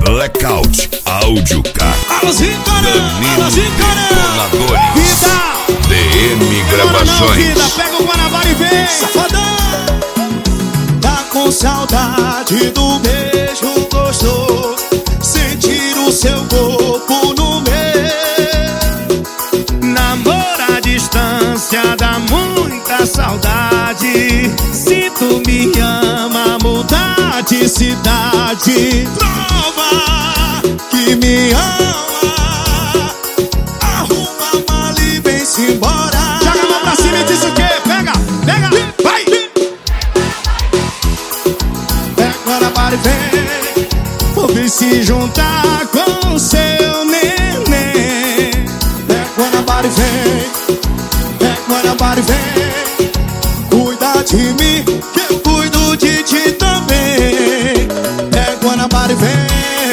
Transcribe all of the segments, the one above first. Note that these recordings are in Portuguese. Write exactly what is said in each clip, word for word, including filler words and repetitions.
Blackout Áudio Car. Danilo Detonadores. D M Gravações. Vida, pega o Guanabara e vem. Safadão. Tá com saudade do beijo gostoso, sentir o seu corpo no meu. Namoro à distância dá muita saudade. Se tu me ama, mudar de cidade. Prova que me ama. Arruma a mala e vem-se embora. Joga a mão pra cima e diz o quê? Pega, pega, vai! Pega agora, para e vem. Vou vir se juntar com seu neném. Pega agora, para e vem. Pega agora, para e vem. Cuida de mim, que eu cuido de ti também. Pega agora, para e vem.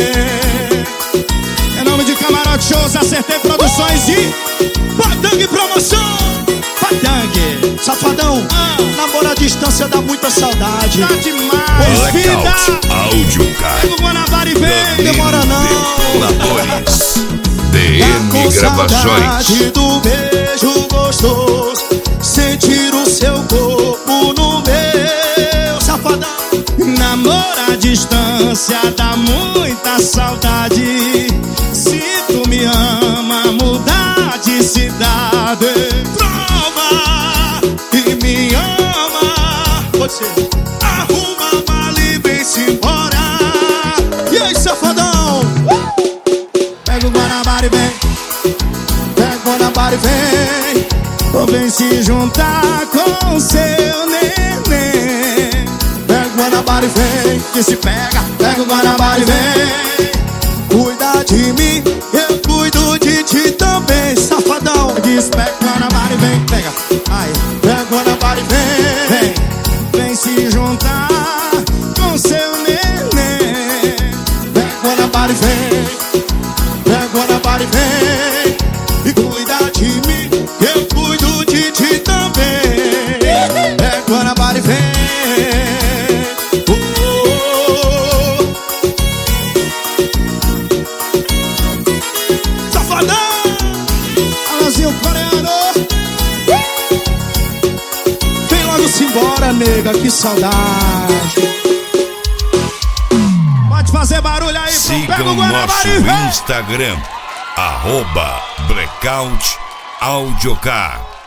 Em nome de Camarote Shows, Acertei Produções e Padang Promoção. Padang, Safadão, ah. namoro à distância dá muita saudade. Tá demais, Blackout Áudio Car. pega o Guanabara e vem. demora não. Detonadores. D Tá M com Gravações. saudade do beijo gostoso, sentir o seu corpo no meu. Safadão, Namoro à distância dá muita saudade. Se tu me ama, mudar de cidade. Prova que me ama. pode ser. Arruma a mala e vem-se embora. E aí, Safadão? Pega o Guanabara e vem. Pega o Guanabara e vem. Ou vem se juntar com seu neném. Pega o Guanabara e vem. Que se pega, Pega o Guanabara e vem. Cuida de mim, eu cuido de ti também. Safadão, diz pega o Guanabara e vem. Pega, ai, pega o Guanabara e vem. vem. Vem se juntar com seu neném. Pega o Guanabara e vem. Pega o Guanabara e vem. E cuida de mim, eu cuido de ti também. Pega o Guanabara e vem. Alazinho coreano. Vem logo-se embora, nega, que saudade. Pode fazer barulho aí, pô. Siga Pega o o Guanabara nosso e vem. Instagram, arroba Blackout Áudio Car.